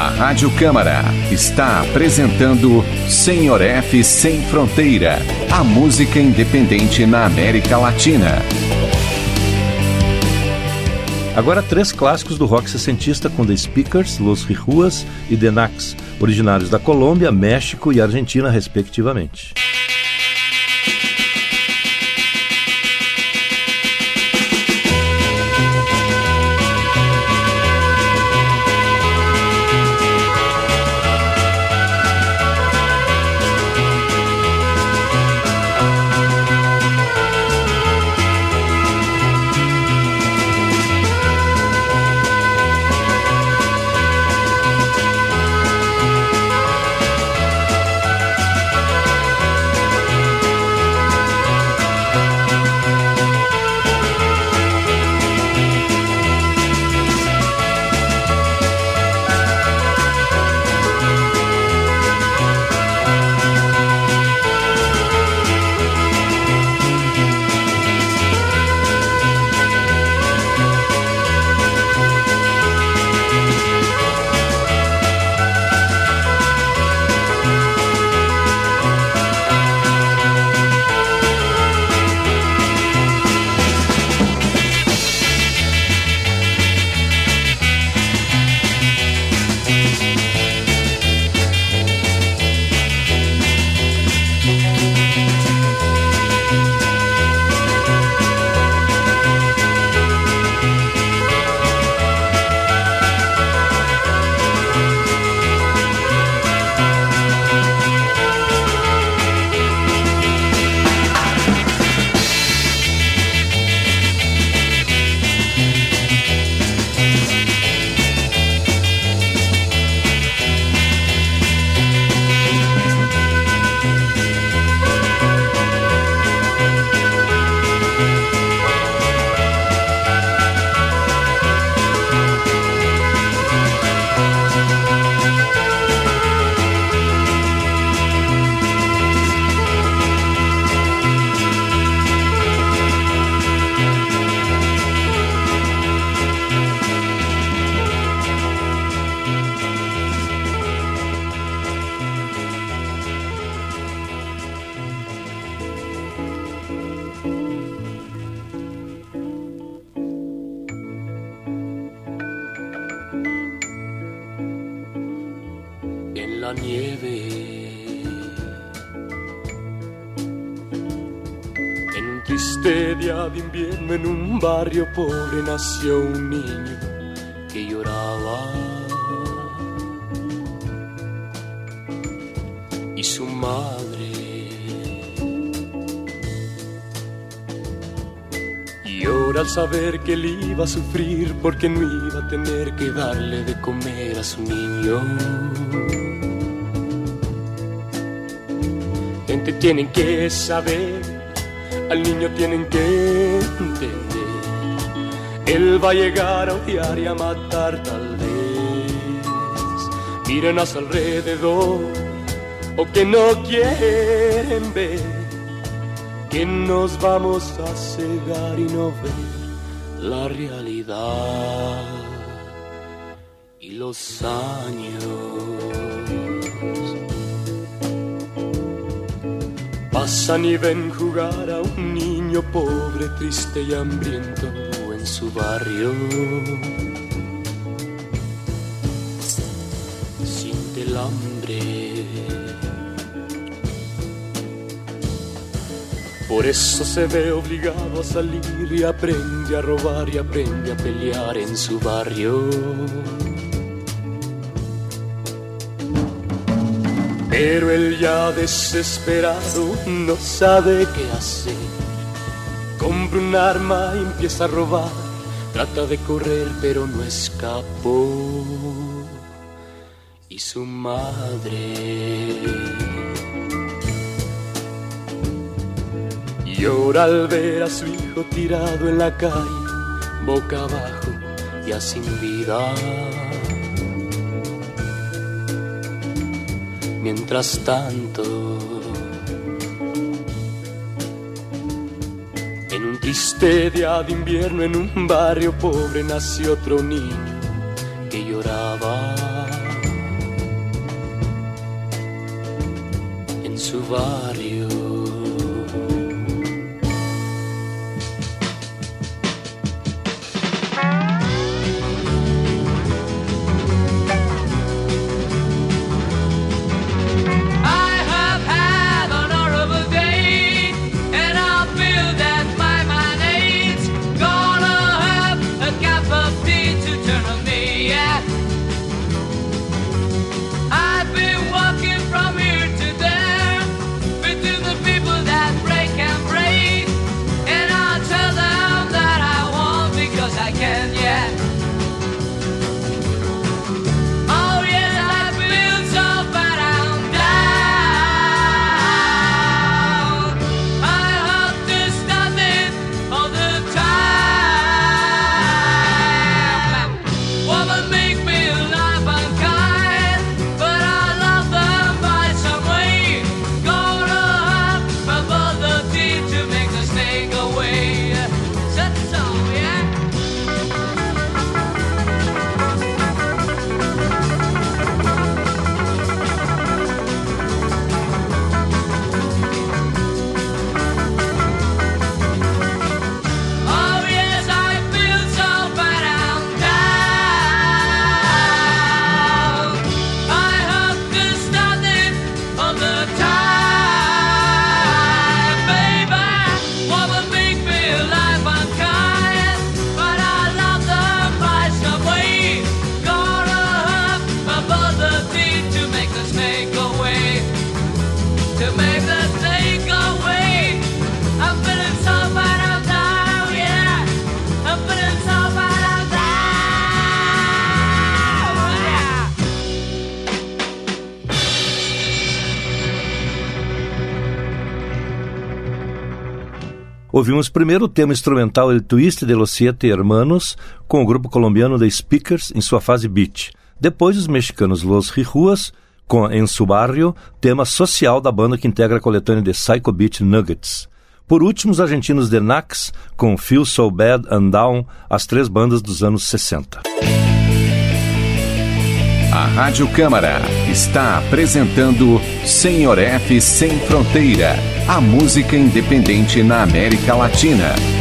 A Rádio Câmara está apresentando Senhor F Sem Fronteira, a música independente na América Latina. Agora 3 clássicos do rock sessentista com The Speakers, Los Rijuas e The Knacks, originários da Colômbia, México e Argentina, respectivamente. La nieve, en un triste día de invierno, en un barrio pobre nació un niño que lloraba, y su madre llora al saber que él iba a sufrir porque no iba a tener que darle de comer a su niño. Gente tienen que saber, al niño tienen que entender. Él va a llegar a odiar y a matar tal vez. Miren a su alrededor, o que no quieren ver, que nos vamos a cegar y no ver la realidad. Y los años pasan y ven jugar a un niño pobre, triste y hambriento en su barrio. Siente el hambre, por eso se ve obligado a salir y aprende a robar y aprende a pelear en su barrio. Pero él ya desesperado no sabe qué hacer. Compra un arma y empieza a robar. Trata de correr pero no escapó. Y su madre llora al ver a su hijo tirado en la calle, boca abajo, ya sin vida. Mientras tanto, en un triste día de invierno, en un barrio pobre, nació otro niño que lloraba. su barrio. Ouvimos primeiro o tema instrumental El Twist de los Siete Hermanos, com o grupo colombiano The Speakers em sua fase beat. Depois os mexicanos Los Rijuas, com En Su Barrio, tema social da banda que integra a coletânea de Psycho Beat Nuggets. Por último, os argentinos The Nax, com Feel So Bad and Down, as três bandas dos anos 60. A Rádio Câmara está apresentando Senhor F Sem Fronteira, a música independente na América Latina.